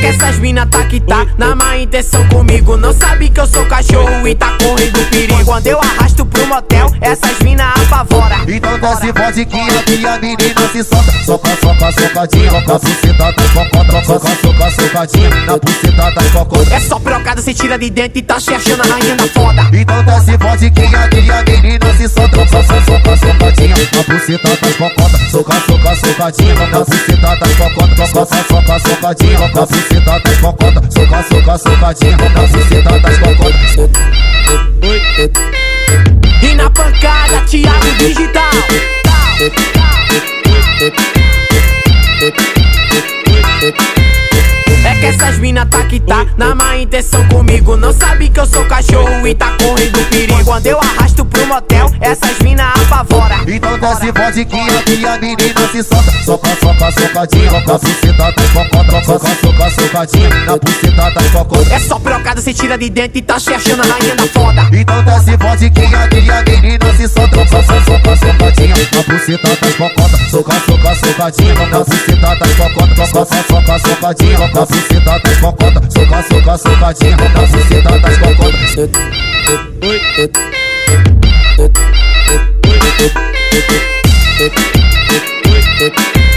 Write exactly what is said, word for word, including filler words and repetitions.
que essas mina tá que tá na má intenção comigo. Não sabe que eu sou cachorro e tá correndo perigo. Quando eu arrasto pro motel, essas mina apavora. Então desce vodquinha que a menina se solta. Soca, soca, socadinha na buceta das cocotas. Soca, soca, socadinha na buceta das cocotas. É só procada, cê tira de dentro e tá se achando a rainha da foda. Então desce vodquinha que a menina se solta. Soca, soca, socadinha na buceta das cocotas. Soca, soca, socadinha na buceta das cocotas. Soca, soca, socadinha na buceta das cocotas. Soca, soca, socadinha na buceta das cocotas. E na pancada, Thiago Digital. É que essas mina tá que tá na má intenção comigo. Não sabe que eu sou cachorro e tá correndo perigo. Quando eu arrasto pro motel, essas mina apavora. Então desce vodquinha que a menina se solta. Soca, soca, socadinha na buceta das cocotas. Soca, soca, socadinha na buceta das cocotas. É só procada, cê tira de dentro e tá se achando a rainha da foda. Então desce vodquinha que a menina se solta. Soca, soca, socadinha na buceta das cocotas. Soca, soca, socadinha na buceta das cocotas. Soca, soca, socadinha na buceta das cocotas. Soca, soca, socadinha na buceta das cocotas. Oi, oi, oi, oi, oi, oi, oi, oi, oi, oi, oi, oi, oi, oi, oi, oi, oi,